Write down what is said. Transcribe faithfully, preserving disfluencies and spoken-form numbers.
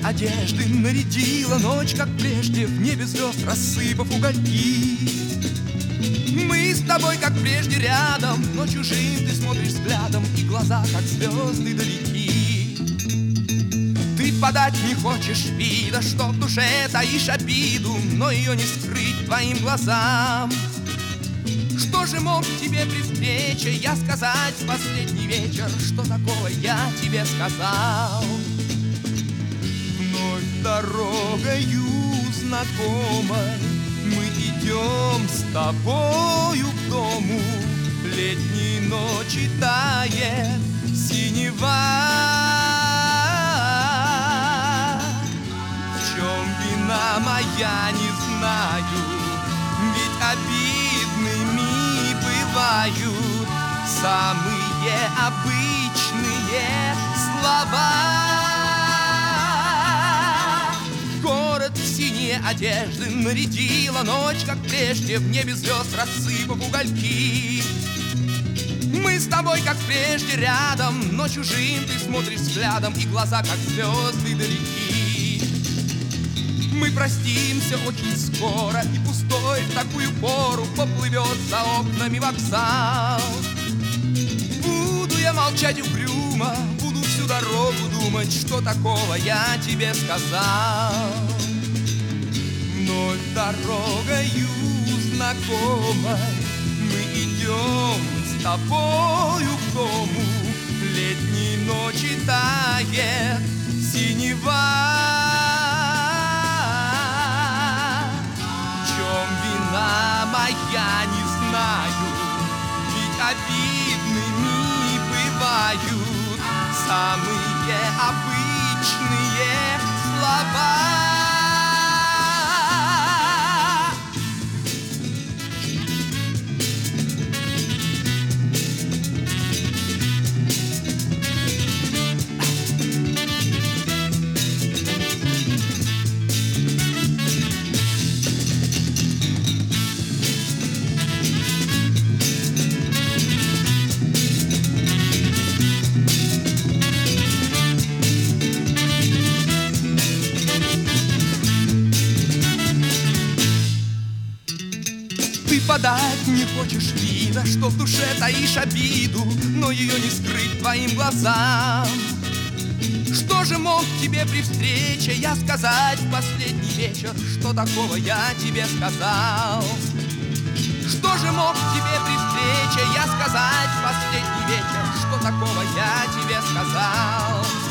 одежды нарядила ночь, как прежде, в небе звезд рассыпав угольки. Мы с тобой, как прежде, рядом, но чужим ты смотришь взглядом, и глаза, как звезды, далеки. Ты подать не хочешь вида, что в душе таишь обиду, но ее не скрыть твоим глазам. Что же мог тебе при встрече я сказать в последний вечер? Что такого я тебе сказал? Вновь дорогою знакомой мы идем с тобою к дому. Летней ночи тает синева. В чем вина моя, не знаю, ведь обидными бывают самые обычные слова. Город в синие одежды нарядила ночь, как прежде, в небе звезд рассыпав угольки. Мы с тобой, как прежде, рядом, но чужим ты смотришь взглядом, и глаза, как звезды, далеки. Мы простимся очень скоро, и пустой в такую пору поплывет за окнами вокзал. Буду я молчать угрюмо, буду всю дорогу думать, что такого я тебе сказал. Вновь дорогою знакомой мы идем с тобою к дому. Летней ночи тает синева. Вина моя, не знаю, ведь обидными бывают самые обычные слова. Ты подать не хочешь вида, что в душе таишь обиду, но ее не скрыть твоим глазам. Что же мог тебе при встрече я сказать в последний вечер? Что такого я тебе сказал? Что же мог тебе при встрече я сказать в последний вечер? Что такого я тебе сказал?